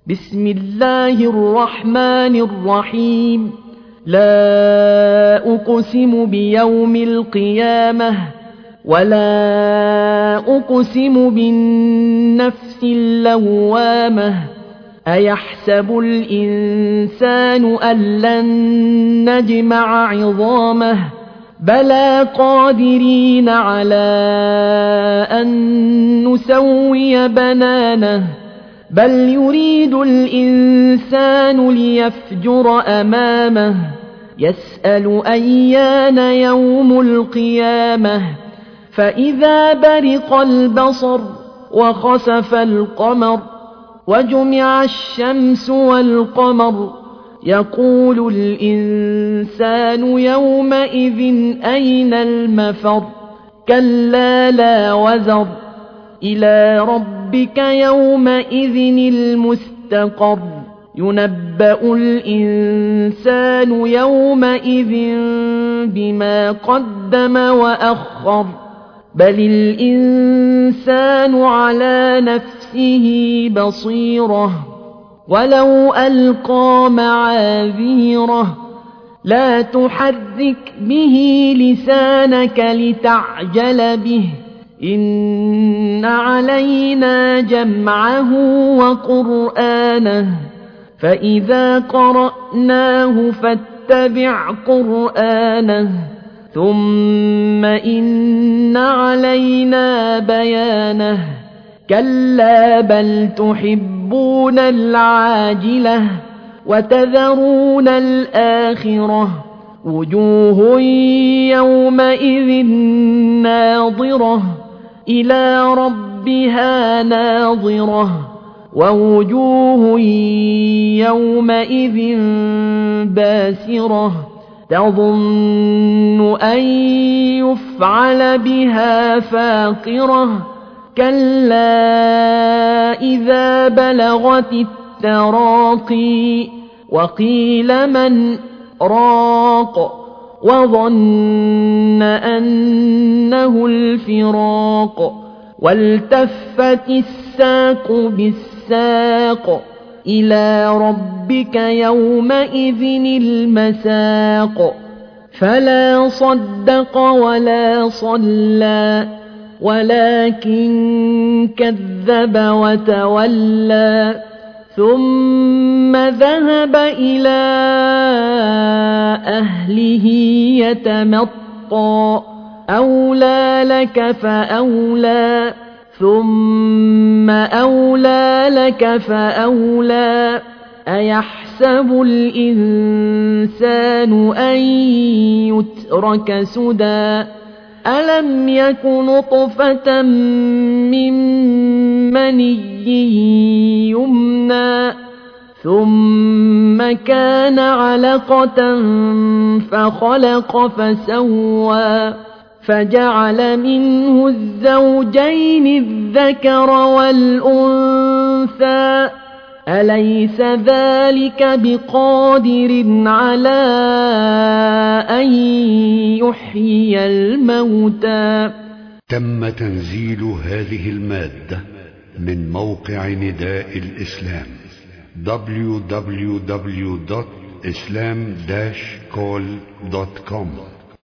بسم الله الرحمن الرحيم. لا أقسم بيوم القيامة ولا أقسم بالنفس اللوامة. أيحسب الإنسان أن لن نجمع عظامه بلى قادرين على أن نسوي بنانه بل يريد الإنسان ليفجر أمامه يسأل أيان يوم القيامة فإذا برق البصر وخسف القمر وجمع الشمس والقمر يقول الإنسان يومئذ أين المفر كلا لا وزر إلى ربك يومئذ المستقر ينبأ الإنسان يومئذ بما قدم وأخر بل الإنسان على نفسه بصيرة ولو ألقى معاذيره لا تحرك به لسانك لتعجل به إن علينا جمعه وقرآنه فإذا قرأناه فاتبع قرآنه ثم إن علينا بيانه كلا بل تحبون العاجلة وتذرون الآخرة وجوه يومئذ ناظرة إلى ربها ناظرة ووجوه يومئذ باسرة تظن أن يفعل بها فاقرة كلا إذا بلغت التراقي وقيل من راق وظن أنه الفراق والتفت الساق بالساق إلى ربك يومئذ المساق فلا صدق ولا صلى ولكن كذب وتولى ثم ذهب إلى أهله يتمطى أولى لك فأولى ثم أولى لك فأولى أيحسب الإنسان أن يترك سدى ألم يك نطفة من مني يمنى ثم كان علقة فخلق فسوى فجعل منه الزوجين الذكر والأنثى أليس ذلك بقادر على أن يحيي الموتى. تم تنزيل هذه المادة من موقع نداء الإسلام www.islam-call.com